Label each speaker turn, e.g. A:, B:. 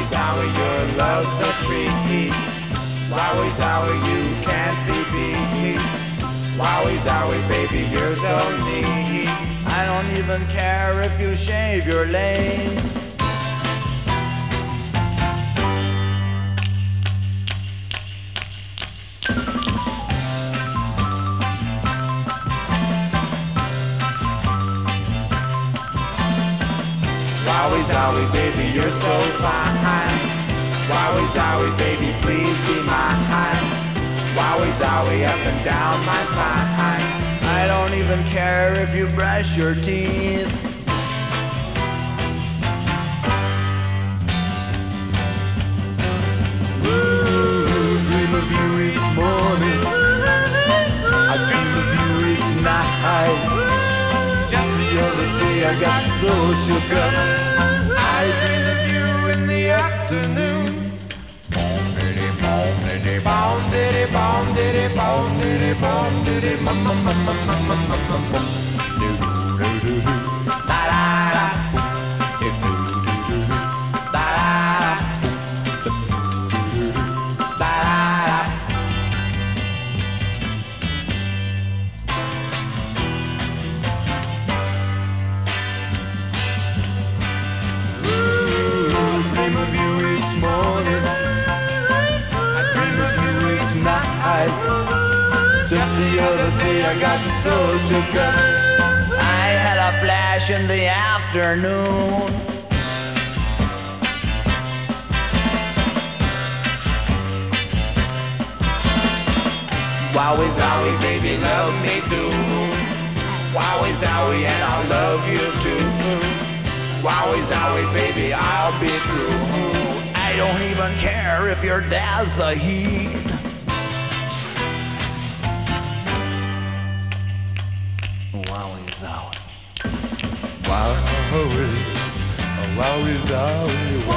A: zowie, your love's a treat. Wowie zowie, you can't be beat. Wowie zowie, baby, you're so neat.
B: I don't even care if you shave your legs.
A: Wowie zowie, baby, you're so fine. Wowie zowie, baby, please be mine. Wowie zowie, up and down my spine.
B: I don't even care if you brush your teeth.
A: Dream of you each morning. I dream of you each night. Just the other day I got so shook up. I dream of you in the afternoon. Bom diddy bom diddy bom diddy bom diddy bom bom bom bom bom bom bom bom bom. La la la. La la la. Dream of you each morning. I dream of you each night. Just the other day I got so shook up.
B: I had a flash in the afternoon.
A: Wowie zowie, baby, love me do. Wowie zowie, and I'll love you too. Wowie zowie, baby, I'll be true.
B: I don't even care if your dad's the heat. Wowie zowie.
A: Wowie, wowie zowie,